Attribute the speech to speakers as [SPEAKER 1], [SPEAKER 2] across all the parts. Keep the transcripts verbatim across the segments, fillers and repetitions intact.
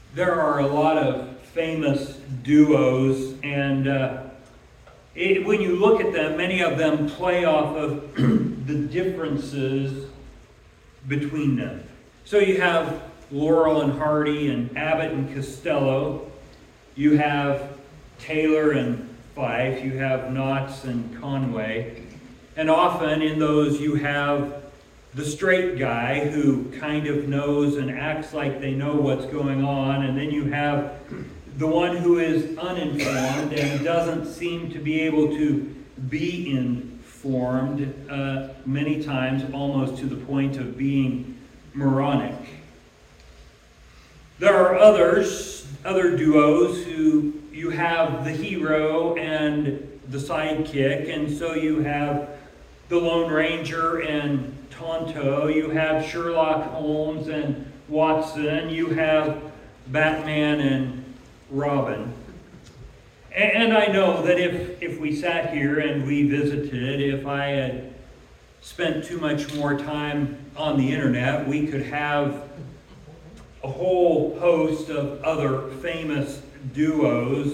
[SPEAKER 1] there are a lot of famous duos, and uh, it, when you look at them, many of them play off of the differences between them. So you have Laurel and Hardy and Abbott and Costello. You have Taylor and Fife. You have Knotts and Conway. And often in those you have the straight guy who kind of knows and acts like they know what's going on, and then you have the one who is uninformed and doesn't seem to be able to be informed, uh, many times almost to the point of being moronic. There are others, other duos who you have the hero and the sidekick, and so you have the Lone Ranger and Tonto, you have Sherlock Holmes and Watson, you have Batman and Robin. And I know that if, if we sat here and we visited, if I had spent too much more time on the internet, we could have a whole host of other famous duos.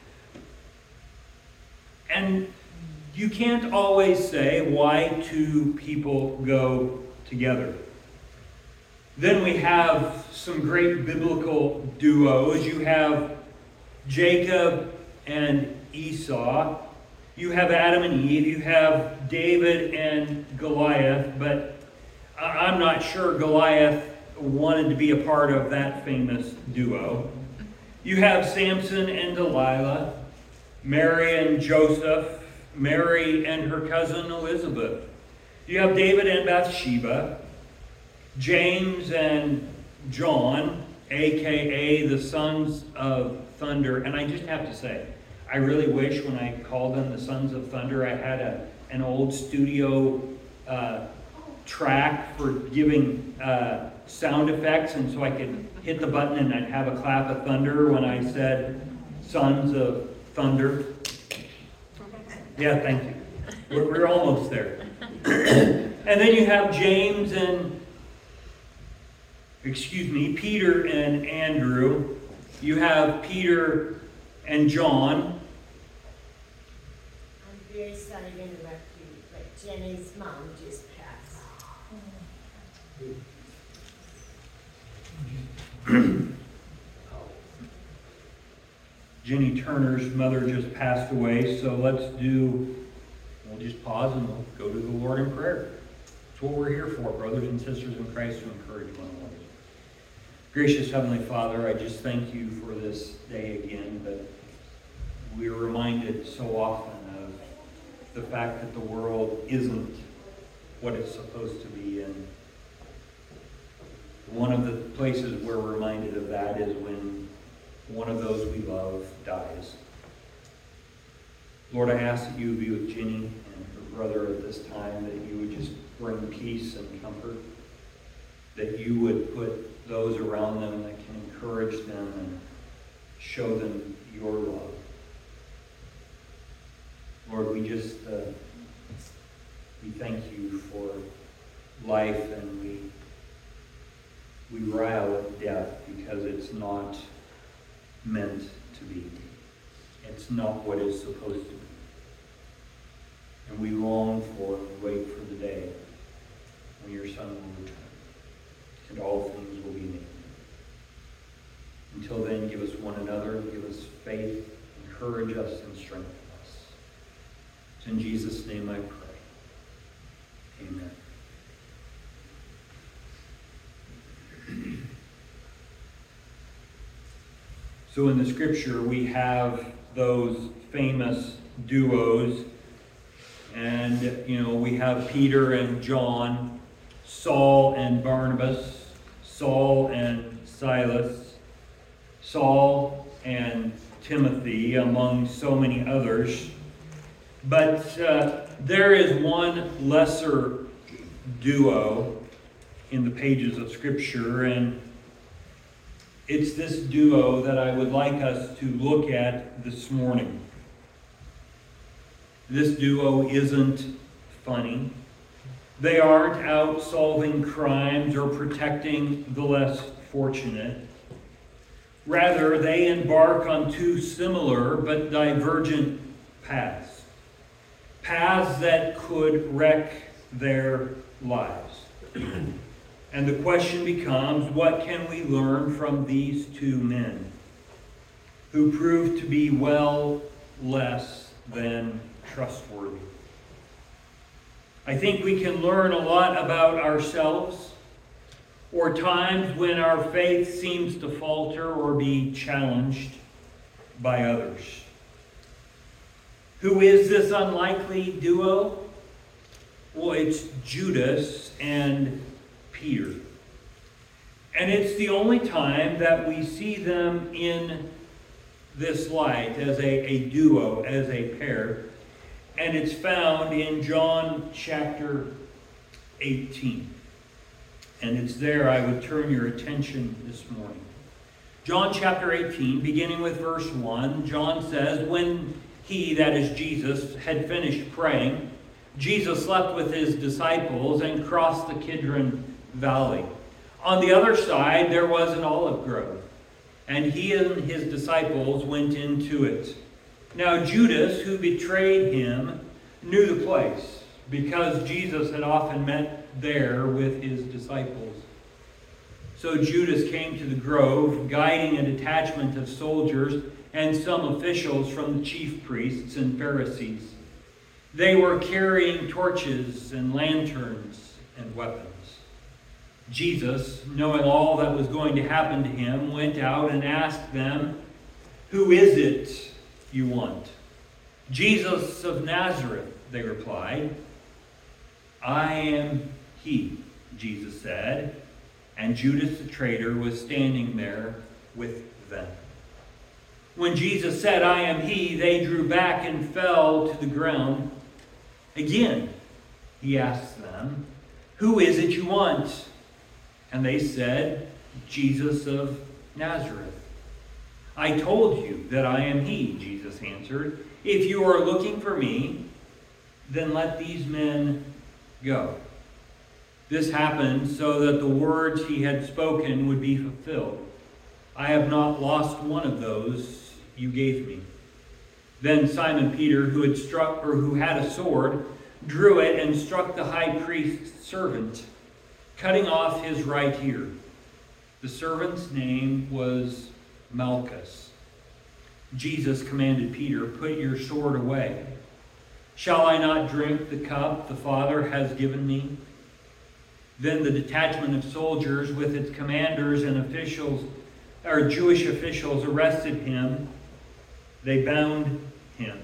[SPEAKER 1] And you can't always say why two people go together. Then we have some great biblical duos. You have Jacob and Esau. You have Adam and Eve. You have David and Goliath. But I'm not sure Goliath wanted to be a part of that famous duo. You have Samson and Delilah, Mary and Joseph, Mary and her cousin Elizabeth. You have David and Bathsheba, James and John, a k a the sons of thunder. And I just have to say, I really wish when I called them the sons of thunder, I had a, an old studio uh, track for giving uh, sound effects, and so I could hit the button and I'd have a clap of thunder when I said sons of thunder. Yeah, thank you. We're, we're almost there. And then you have James and, excuse me, Peter and Andrew. You have Peter and John.
[SPEAKER 2] I'm very sorry to interrupt you, but Jenny's mom just passed.
[SPEAKER 1] Jenny Turner's mother just passed away, so let's do, we'll just pause and we'll go to the Lord in prayer. That's what we're here for, brothers and sisters in Christ, to encourage one another. Gracious Heavenly Father, I just thank you for this day again, but we're reminded so often of the fact that the world isn't what it's supposed to be, and one of the places we're reminded of that is when one of those we love dies. Lord, I ask that you would be with Jenny and her brother at this time, that you would just bring peace and comfort, that you would put those around them that can encourage them and show them your love. Lord, we just uh, we thank you for life, and we we rile at death because it's not meant to be. It's not what it's supposed to be. And we long for and wait for the day when your Son will return and all things will be made new. Until then, give us one another, give us faith, encourage us, and strengthen us. It's in Jesus' name I pray. Amen. So in the scripture, we have those famous duos, and you know, we have Peter and John, Saul and Barnabas, Saul and Silas, Saul and Timothy, among so many others. But uh, there is one lesser duo in the pages of Scripture, and it's this duo that I would like us to look at this morning. This duo isn't funny. They aren't out solving crimes or protecting the less fortunate. Rather, they embark on two similar but divergent paths. Paths that could wreck their lives. And the question becomes, what can we learn from these two men who proved to be well less than trustworthy? I think we can learn a lot about ourselves, or times when our faith seems to falter or be challenged by others. Who is this unlikely duo? Well, it's Judas and Peter. And it's the only time that we see them in this light as a, a duo, as a pair. And it's found in John chapter eighteen. And it's there I would turn your attention this morning. John chapter eighteen, beginning with verse one, John says, when he, that is Jesus, had finished praying, Jesus left with his disciples and crossed the Kidron Valley. On the other side there was an olive grove, and he and his disciples went into it. Now Judas, who betrayed him, knew the place, because Jesus had often met there with his disciples. So Judas came to the grove, guiding a detachment of soldiers and some officials from the chief priests and Pharisees. They were carrying torches and lanterns and weapons. Jesus, knowing all that was going to happen to him, went out and asked them, "Who is it you want?" "Jesus of Nazareth," they replied. "I am he," Jesus said, and Judas the traitor was standing there with them. When Jesus said, "I am he," they drew back and fell to the ground. Again, he asked them, "Who is it you want?" And they said, "Jesus of Nazareth." "I told you that I am he," Jesus answered. "If you are looking for me, then let these men go." This happened so that the words he had spoken would be fulfilled. "I have not lost one of those you gave me." Then Simon Peter, who had struck or who had a sword, drew it and struck the high priest's servant, cutting off his right ear. The servant's name was Malchus. Jesus commanded Peter, "Put your sword away. Shall I not drink the cup the Father has given me?" Then the detachment of soldiers with its commanders and officials, or Jewish officials, arrested him. They bound him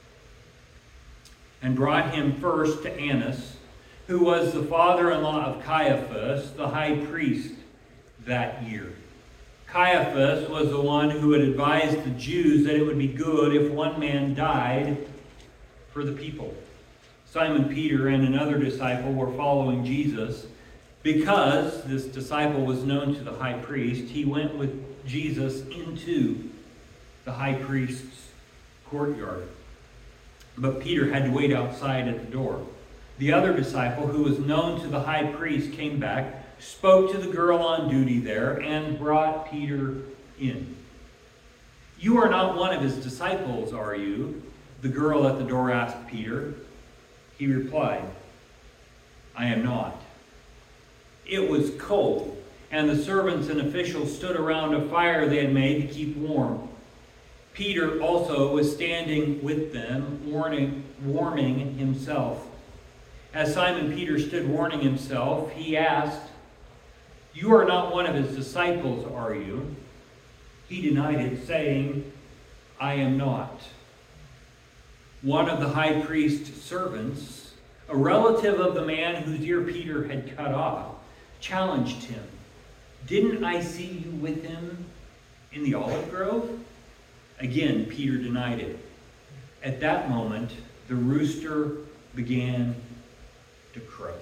[SPEAKER 1] and brought him first to Annas, who was the father-in-law of Caiaphas, the high priest that year. Caiaphas was the one who had advised the Jews that it would be good if one man died for the people. Simon Peter and another disciple were following Jesus. Because this disciple was known to the high priest, he went with Jesus into the high priest's courtyard. But Peter had to wait outside at the door. The other disciple, who was known to the high priest, came back, spoke to the girl on duty there, and brought Peter in. "You are not one of his disciples, are you?" the girl at the door asked Peter. He replied, "I am not." It was cold, and the servants and officials stood around a fire they had made to keep warm. Peter also was standing with them, warming, warming himself. As Simon Peter stood warming himself, he asked, "You are not one of his disciples, are you?" He denied it, saying, "I am not." One of the high priest's servants, a relative of the man whose ear Peter had cut off, challenged him. "Didn't I see you with him in the olive grove?" Again, Peter denied it. At that moment, the rooster began to crow.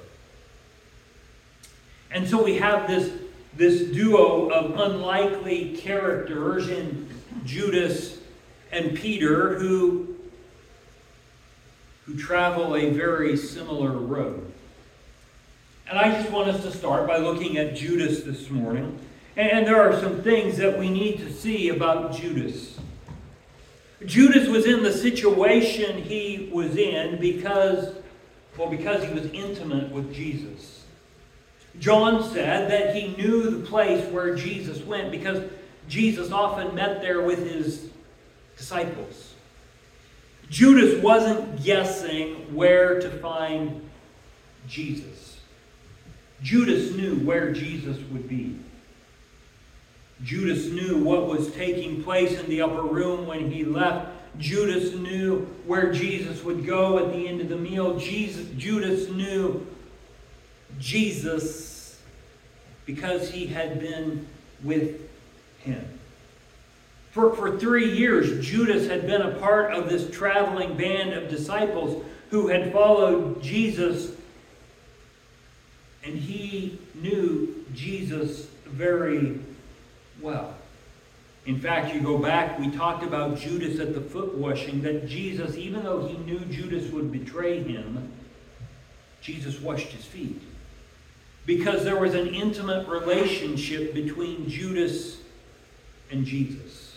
[SPEAKER 1] And so we have this, this duo of unlikely characters in Judas and Peter who, who travel a very similar road. And I just want us to start by looking at Judas this morning And there are some things that we need to see about Judas. Judas was in the situation he was in because, well, because he was intimate with Jesus. John said that he knew the place where Jesus went because Jesus often met there with his disciples. Judas wasn't guessing where to find Jesus. Judas knew where Jesus would be. Judas knew what was taking place in the upper room when he left. Judas knew where Jesus would go at the end of the meal. Jesus, Judas knew Jesus because he had been with him. For, for three years, Judas had been a part of this traveling band of disciples who had followed Jesus, and he knew Jesus very well. In fact, you go back, we talked about Judas at the foot washing, that Jesus, even though he knew Judas would betray him, Jesus washed his feet. Because there was an intimate relationship between Judas and Jesus.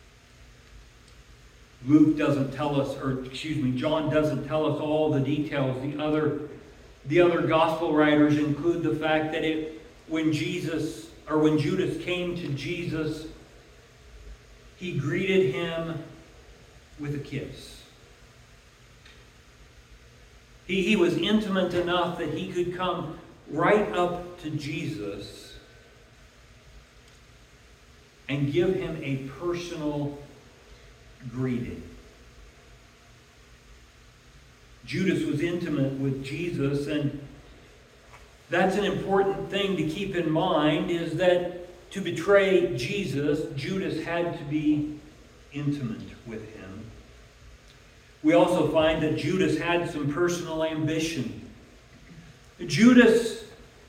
[SPEAKER 1] Luke doesn't tell us, or excuse me, John doesn't tell us all the details. The other, the other gospel writers include the fact that it, when Jesus Or when Judas came to Jesus, he greeted him with a kiss. He, he was intimate enough that he could come right up to Jesus and give him a personal greeting. Judas was intimate with Jesus, and that's an important thing to keep in mind, is that to betray Jesus, Judas had to be intimate with him. We also find that Judas had some personal ambition. Judas,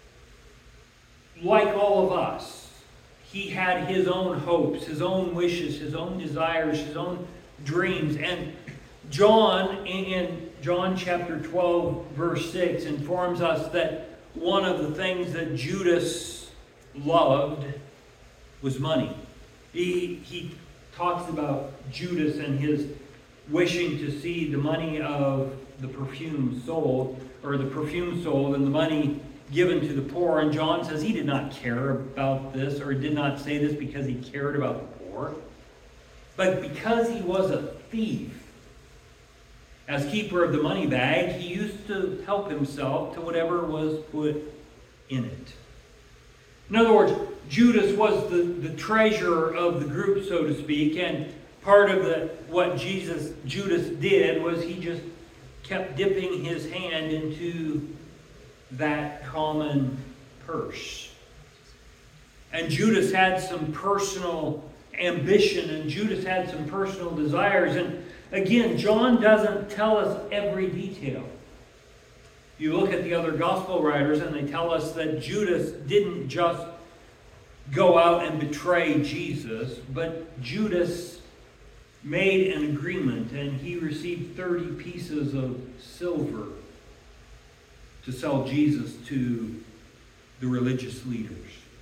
[SPEAKER 1] like all of us, he had his own hopes, his own wishes, his own desires, his own dreams. And John, in John chapter twelve, verse six, informs us that one of the things that Judas loved was money. He, he talks about Judas and his wishing to see the money of the perfume sold, or the perfume sold and the money given to the poor. And John says he did not care about this, or did not say this because he cared about the poor, but because he was a thief. As keeper of the money bag, he used to help himself to whatever was put in it. In other words, Judas was the, the treasurer of the group, so to speak, and part of the what Jesus Judas did was he just kept dipping his hand into that common purse. And Judas had some personal ambition, and Judas had some personal desires, and again, John doesn't tell us every detail. You look at the other gospel writers and they tell us that Judas didn't just go out and betray Jesus, but Judas made an agreement and he received thirty pieces of silver to sell Jesus to the religious leaders.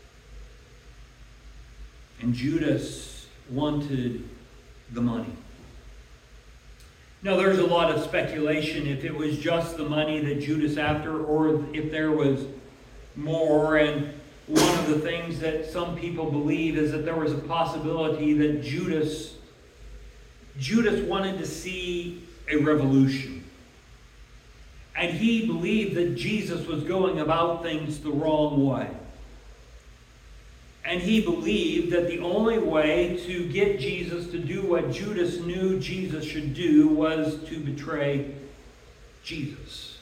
[SPEAKER 1] And Judas wanted the money. Now, there's a lot of speculation if it was just the money that Judas after, or if there was more. And one of the things that some people believe is that there was a possibility that Judas, Judas wanted to see a revolution. And he believed that Jesus was going about things the wrong way. And he believed that the only way to get Jesus to do what Judas knew Jesus should do was to betray Jesus.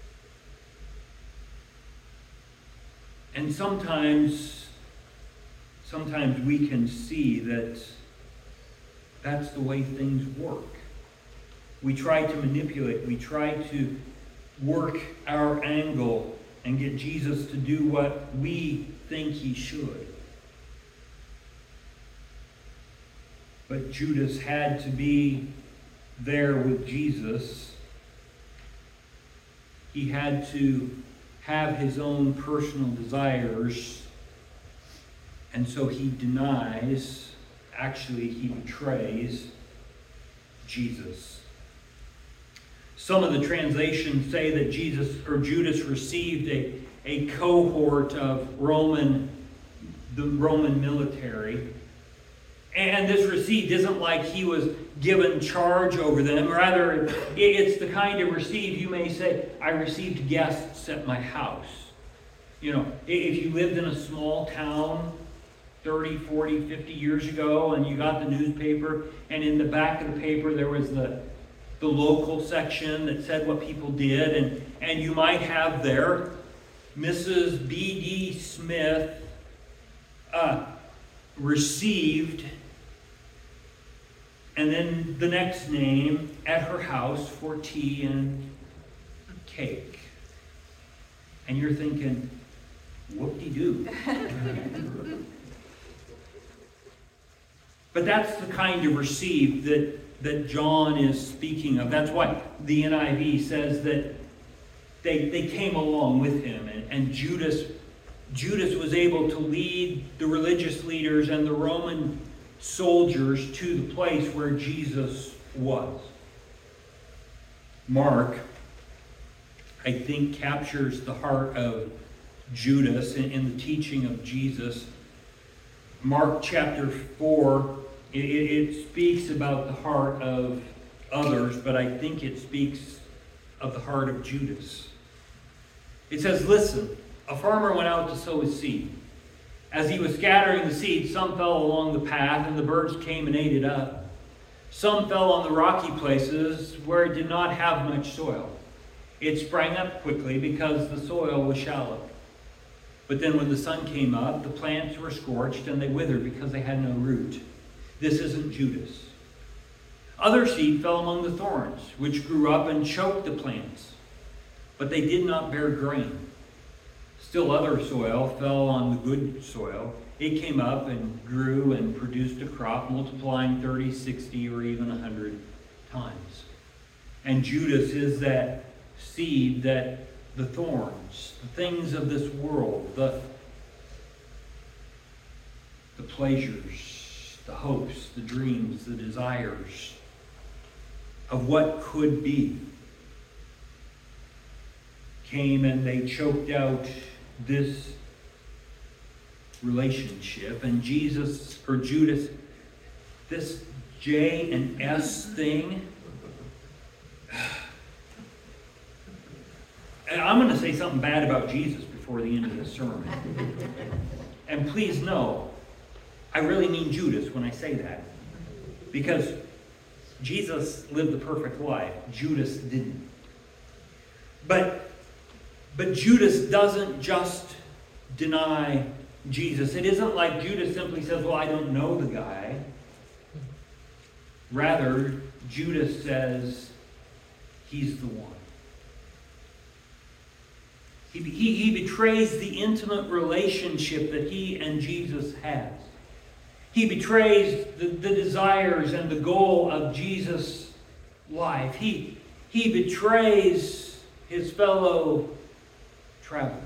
[SPEAKER 1] And sometimes, sometimes we can see that that's the way things work. We try to manipulate. We try to work our angle and get Jesus to do what we think he should. But Judas had to be there with Jesus. He had to have his own personal desires. And so he denies, actually he betrays Jesus. Some of the translations say that Jesus or Judas received a, a cohort of Roman, the Roman military. And this receipt isn't like he was given charge over them. Rather, it's the kind of receipt you may say, I received guests at my house. You know, if you lived in a small town thirty, forty, fifty years ago and you got the newspaper, and in the back of the paper there was the, the local section that said what people did, and, and you might have there Missus B D Smith uh, received, and then the next name, at her house for tea and cake. And you're thinking, whoop-de-doo. But that's the kind of receive that, that John is speaking of. That's why the N I V says that they, they came along with him. And, and Judas, Judas was able to lead the religious leaders and the Roman soldiers to the place where Jesus was. Mark, I think, captures the heart of Judas in, in the teaching of Jesus. Mark chapter four, it, it speaks about the heart of others, but I think it speaks of the heart of Judas. It says, listen, a farmer went out to sow his seed. As he was scattering the seed, some fell along the path, and the birds came and ate it up. Some fell on the rocky places where it did not have much soil. It sprang up quickly because the soil was shallow. But then when the sun came up, the plants were scorched and they withered because they had no root. This isn't Judas. Other seed fell among the thorns, which grew up and choked the plants, but they did not bear grain. Still other soil fell on the good soil. It came up and grew and produced a crop, multiplying thirty, sixty, or even one hundred times. And Judas is that seed, that the thorns, the things of this world, the, the pleasures, the hopes, the dreams, the desires of what could be, came and they choked out this relationship. And Jesus, or Judas, this J and S thing, and I'm going to say something bad about Jesus before the end of the sermon. And please know, I really mean Judas when I say that. Because Jesus lived the perfect life. Judas didn't. But, but Judas doesn't just deny Jesus. It isn't like Judas simply says, well, I don't know the guy. Rather, Judas says, he's the one. He, he, he betrays the intimate relationship that he and Jesus has. He betrays the, the desires and the goal of Jesus' life. He, he betrays his fellow travelers.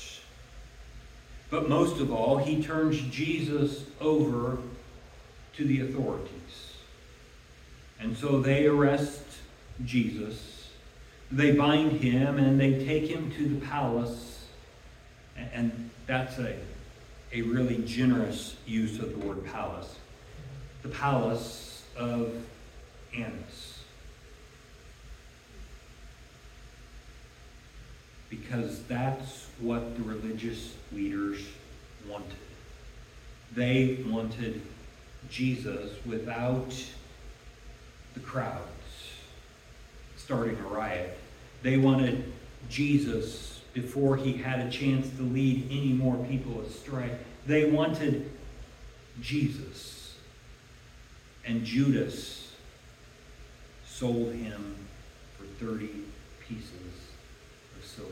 [SPEAKER 1] But most of all, he turns Jesus over to the authorities. And so they arrest Jesus. They bind him and they take him to the palace. And that's a, a really generous use of the word palace. The palace of Annas. Because that's what the religious leaders wanted. They wanted Jesus without the crowds starting a riot. They wanted Jesus before he had a chance to lead any more people astray. They wanted Jesus. And Judas sold him for thirty pieces of silver.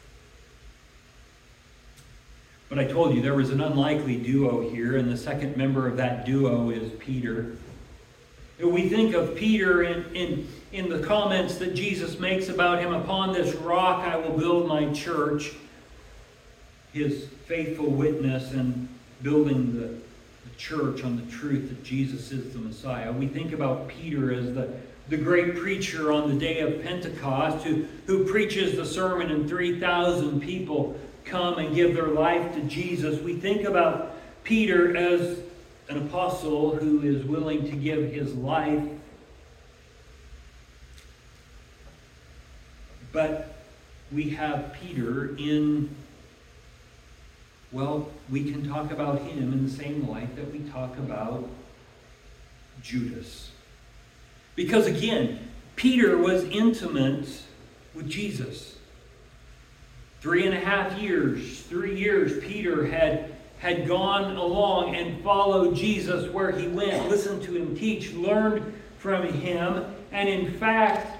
[SPEAKER 1] But I told you there was an unlikely duo here, and the second member of that duo is Peter. We think of Peter in, in, in the comments that Jesus makes about him, upon this rock I will build my church, his faithful witness and building the, the church on the truth that Jesus is the Messiah. We think about Peter as the, the great preacher on the day of Pentecost who, who preaches the sermon and three thousand people come and give their life to Jesus. We think about Peter as an apostle who is willing to give his life. But we have Peter in, well, we can talk about him in the same light that we talk about Judas. Because again, Peter was intimate with Jesus. Three and a half years, three years, Peter had, had gone along and followed Jesus where he went, listened to him teach, learned from him, and in fact,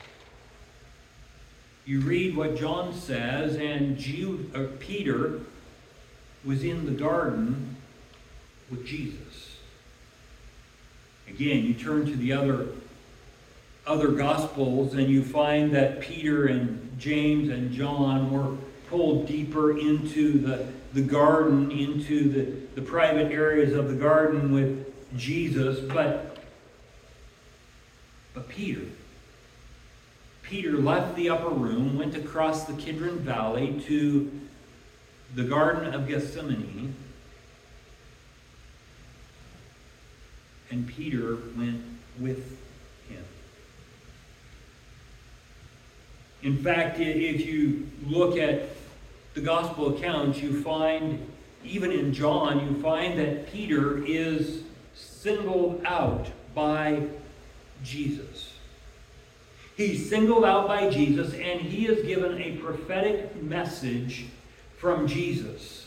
[SPEAKER 1] you read what John says, and Jude, uh, Peter was in the garden with Jesus. Again, you turn to the other, other Gospels, and you find that Peter and James and John were pulled deeper into the, the garden, into the, the private areas of the garden with Jesus. But, but Peter... Peter left the upper room, went across the Kidron Valley to the Garden of Gethsemane, and Peter went with him. In fact, if you look at the gospel accounts, you find, even in John, you find that Peter is singled out by Jesus. He's singled out by Jesus, and he is given a prophetic message from Jesus.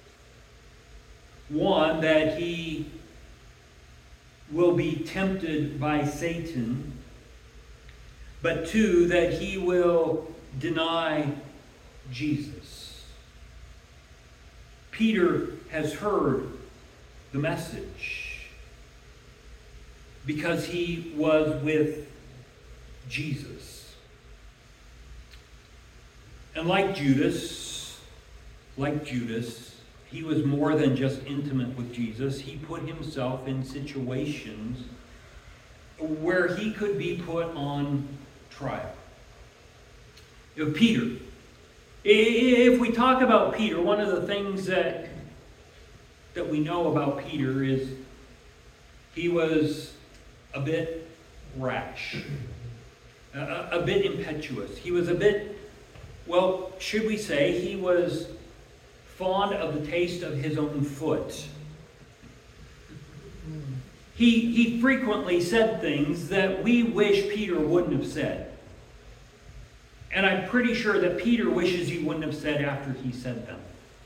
[SPEAKER 1] One, that he will be tempted by Satan, but two, that he will deny Jesus. Peter has heard the message because he was with Jesus. And like Judas, like Judas, he was more than just intimate with Jesus. He put himself in situations where he could be put on trial. You know, Peter. If we talk about Peter, one of the things that, that we know about Peter is he was a bit rash. A, a bit impetuous. He was a bit, well, should we say, he was fond of the taste of his own foot. He, he frequently said things that we wish Peter wouldn't have said. And I'm pretty sure that Peter wishes he wouldn't have said after he said them.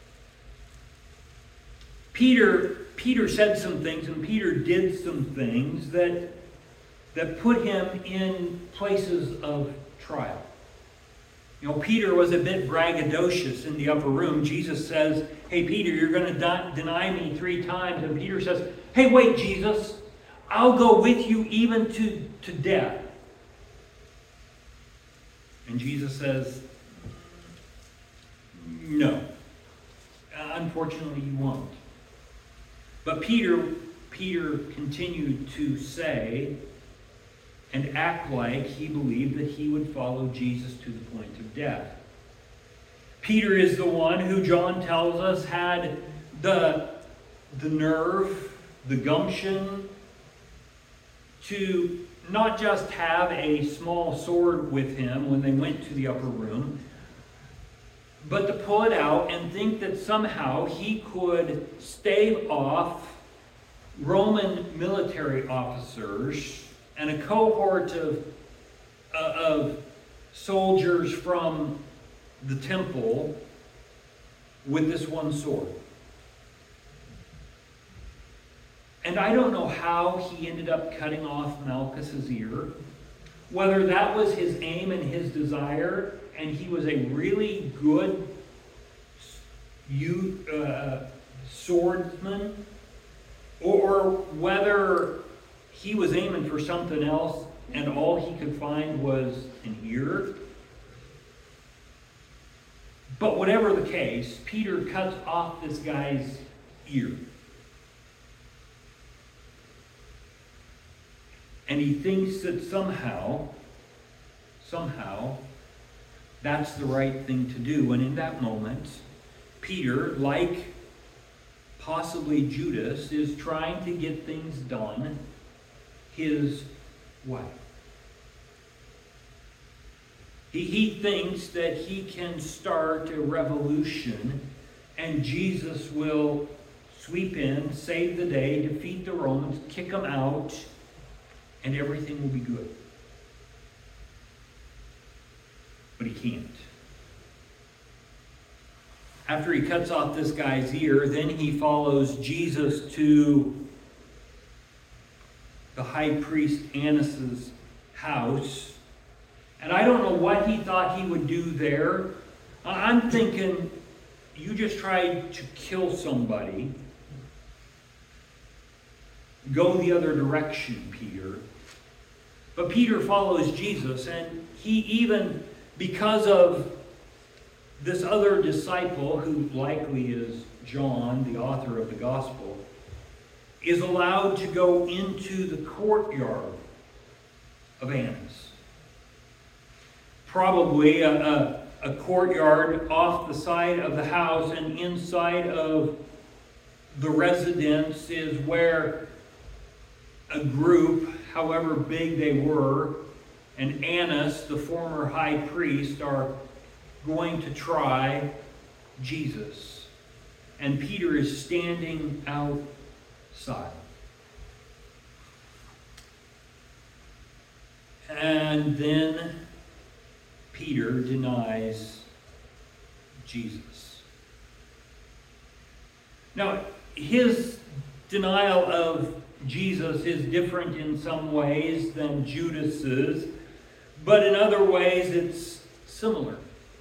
[SPEAKER 1] Peter, Peter said some things, and Peter did some things that that put him in places of trial. You know, Peter was a bit braggadocious in the upper room. Jesus says, hey, Peter, you're going to de- deny me three times. And Peter says, hey, wait, Jesus, I'll go with you even to, to death. And Jesus says, no. Uh, unfortunately, you won't. But Peter, Peter continued to say and act like he believed that he would follow Jesus to the point of death. Peter is the one who John tells us had the, the nerve, the gumption to not just have a small sword with him when they went to the upper room, but to pull it out and think that somehow he could stave off Roman military officers and a cohort of, uh, of soldiers from the temple with this one sword. And I don't know how he ended up cutting off Malchus's ear, whether that was his aim and his desire, and he was a really good you, uh, swordsman, or whether he was aiming for something else and all he could find was an ear. But whatever the case, Peter cuts off this guy's ear. And he thinks that somehow, somehow, that's the right thing to do. And in that moment, Peter, like possibly Judas, is trying to get things done his way. He, he thinks that he can start a revolution and Jesus will sweep in, save the day, defeat the Romans, kick them out, and everything will be good. But he can't. After he cuts off this guy's ear, then he follows Jesus to the high priest Annas' house. And I don't know what he thought he would do there. I'm thinking, you just tried to kill somebody. Go the other direction, Peter. But Peter follows Jesus, and he even, because of this other disciple, who likely is John, the author of the gospel, is allowed to go into the courtyard of Annas. Probably a, a, a courtyard off the side of the house, and inside of the residence is where a group, however big they were, and Annas, the former high priest, are going to try Jesus. And Peter is standing outside. And then Peter denies Jesus. Now, his denial of Jesus is different in some ways than Judas's, but in other ways it's similar.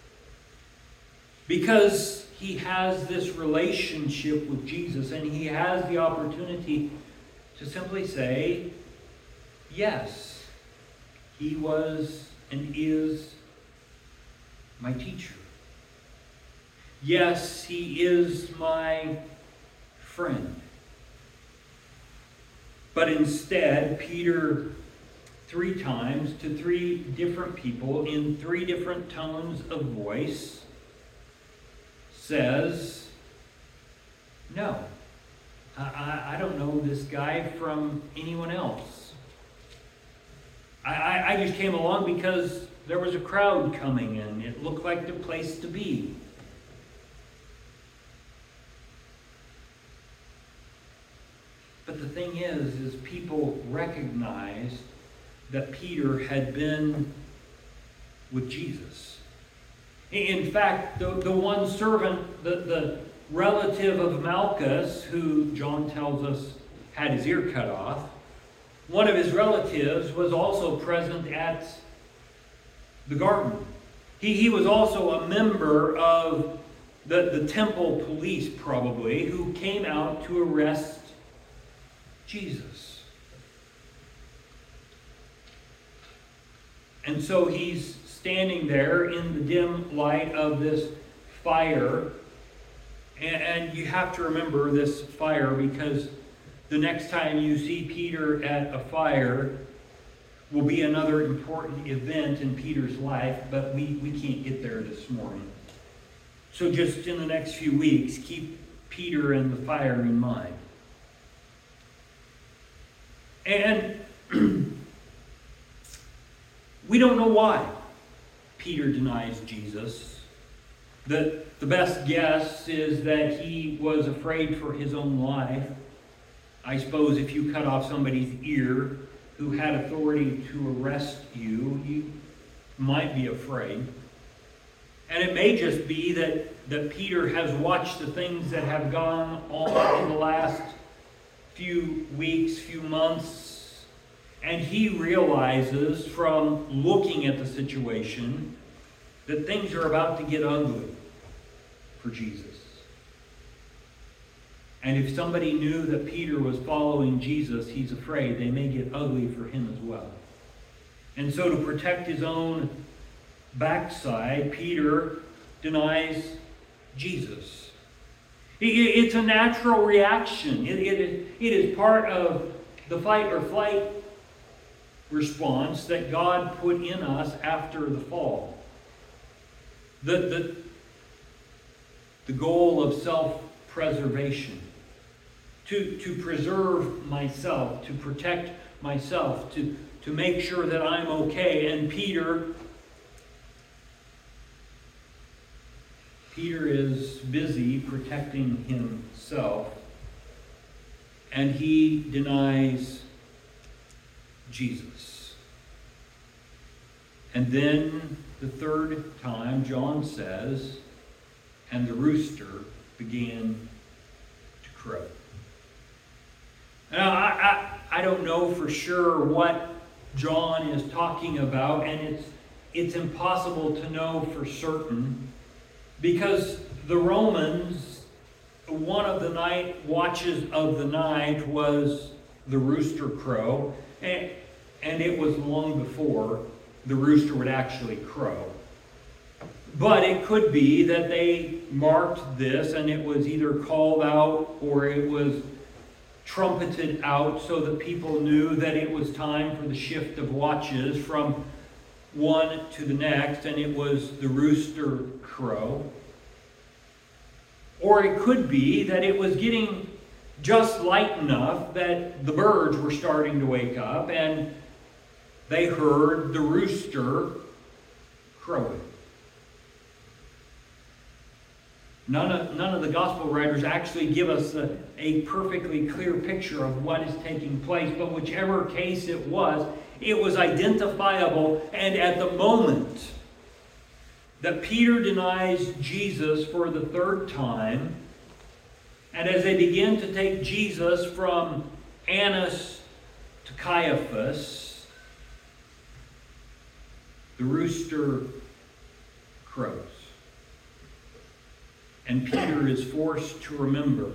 [SPEAKER 1] Because he has this relationship with Jesus, and he has the opportunity to simply say, yes, he was and is my teacher. Yes, he is my friend. But instead, Peter, three times to three different people in three different tones of voice, says, no, I, I, I don't know this guy from anyone else. I, I, I just came along because there was a crowd coming in. It looked like the place to be. But the thing is, is people recognized that Peter had been with Jesus. In fact, the, the one servant, the, the relative of Malchus, who John tells us had his ear cut off, one of his relatives was also present at the garden. He, he was also a member of the, the temple police, probably, who came out to arrest Jesus. And so he's standing there in the dim light of this fire. And, and you have to remember this fire, because the next time you see Peter at a fire will be another important event in Peter's life, but we, we can't get there this morning. So just in the next few weeks, keep Peter and the fire in mind. And we don't know why Peter denies Jesus. The, the best guess is that he was afraid for his own life. I suppose if you cut off somebody's ear who had authority to arrest you, you might be afraid. And it may just be that, that Peter has watched the things that have gone on in the last few weeks, few months, and he realizes from looking at the situation that things are about to get ugly for Jesus. And if somebody knew that Peter was following Jesus, he's afraid they may get ugly for him as well. And so to protect his own backside, Peter denies Jesus. It's a natural reaction. It, it, it is part of the fight or flight response that God put in us after the fall. The, the, the goal of self-preservation. To, to preserve myself, to protect myself, to, to make sure that I'm okay. And Peter, Peter is busy protecting himself, and he denies Jesus. And then the third time, John says, and the rooster began to crow. Now, I, I, I don't know for sure what John is talking about, and it's, it's impossible to know for certain, because the Romans, one of the night watches of the night was the rooster crow, and, and it was long before the rooster would actually crow. But it could be that they marked this, and it was either called out or it was trumpeted out so that people knew that it was time for the shift of watches from one to the next, and it was the rooster crow. Or it could be that it was getting just light enough that the birds were starting to wake up and they heard the rooster crowing. None of, none of the gospel writers actually give us a, a perfectly clear picture of what is taking place, but whichever case it was, it was identifiable, and at the moment that Peter denies Jesus for the third time, and as they begin to take Jesus from Annas to Caiaphas, the rooster crows. And Peter is forced to remember.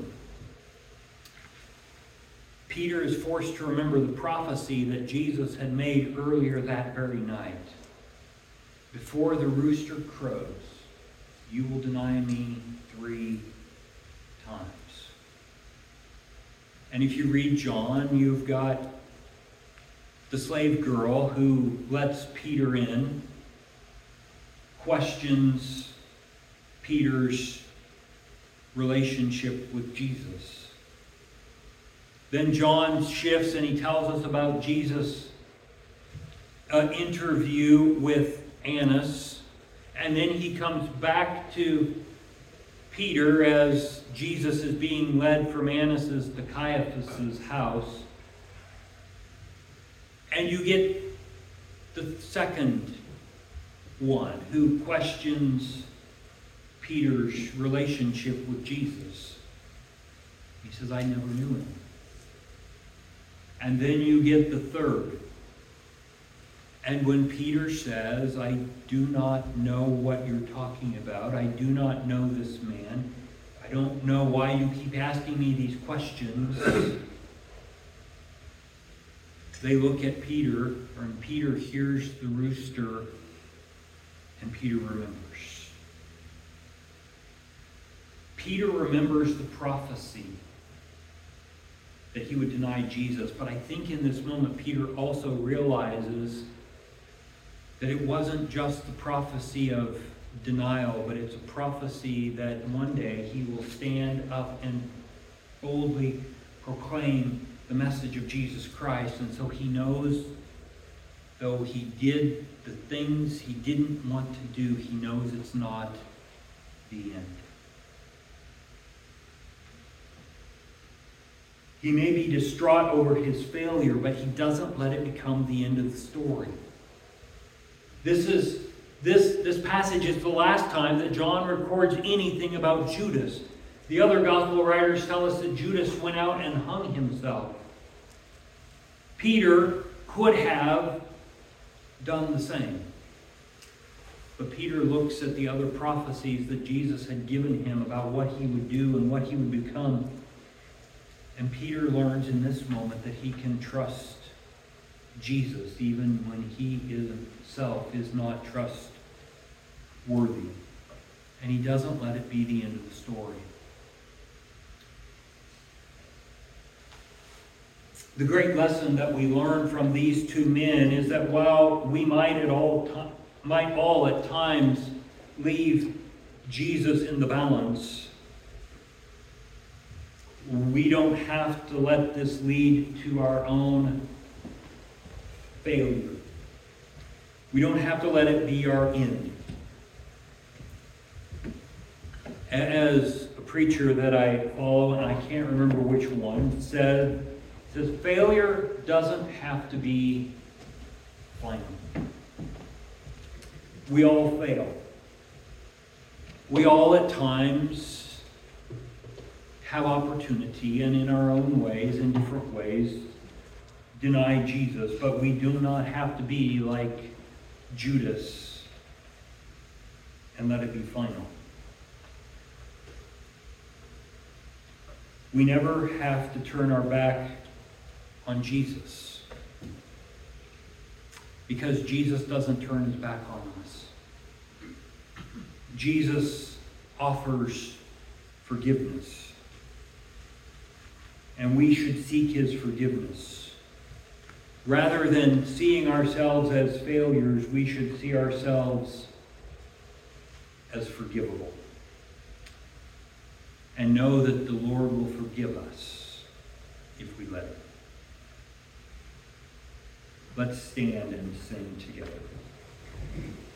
[SPEAKER 1] Peter is forced to remember the prophecy that Jesus had made earlier that very night. Before the rooster crows, you will deny me three times. And if you read John, you've got the slave girl who lets Peter in, questions Peter's relationship with Jesus. Then John shifts and he tells us about Jesus' uh, interview with Annas. And then he comes back to Peter as Jesus is being led from Annas' to Caiaphas' house. And you get the second one who questions Peter's relationship with Jesus. He says, I never knew him. And then you get the third. And when Peter says, I do not know what you're talking about, I do not know this man, I don't know why you keep asking me these questions, they look at Peter, and Peter hears the rooster, and Peter remembers. Peter remembers the prophecy that he would deny Jesus, but I think in this moment Peter also realizes that it wasn't just the prophecy of denial, but it's a prophecy that one day he will stand up and boldly proclaim the message of Jesus Christ. And so he knows, though he did the things he didn't want to do, he knows it's not the end. He may be distraught over his failure, but he doesn't let it become the end of the story. This is this, this passage is the last time that John records anything about Judas. The other gospel writers tell us that Judas went out and hung himself. Peter could have done the same. But Peter looks at the other prophecies that Jesus had given him about what he would do and what he would become. And Peter learns in this moment that he can trust Jesus even when he himself is not trustworthy. And he doesn't let it be the end of the story. The great lesson that we learn from these two men is that while we might at all ti- might all at times leave Jesus in the balance, we don't have to let this lead to our own failure. We don't have to let it be our end. As a preacher that I follow, and I can't remember which one, said, says failure doesn't have to be final. We all fail. We all at times have opportunity, and in our own ways, in different ways, deny Jesus. But we do not have to be like Judas and let it be final. We never have to turn our back on Jesus, because Jesus doesn't turn his back on us. Jesus offers forgiveness, and we should seek his forgiveness. Rather than seeing ourselves as failures, we should see ourselves as forgivable, and know that the Lord will forgive us if we let him. Let's stand and sing together.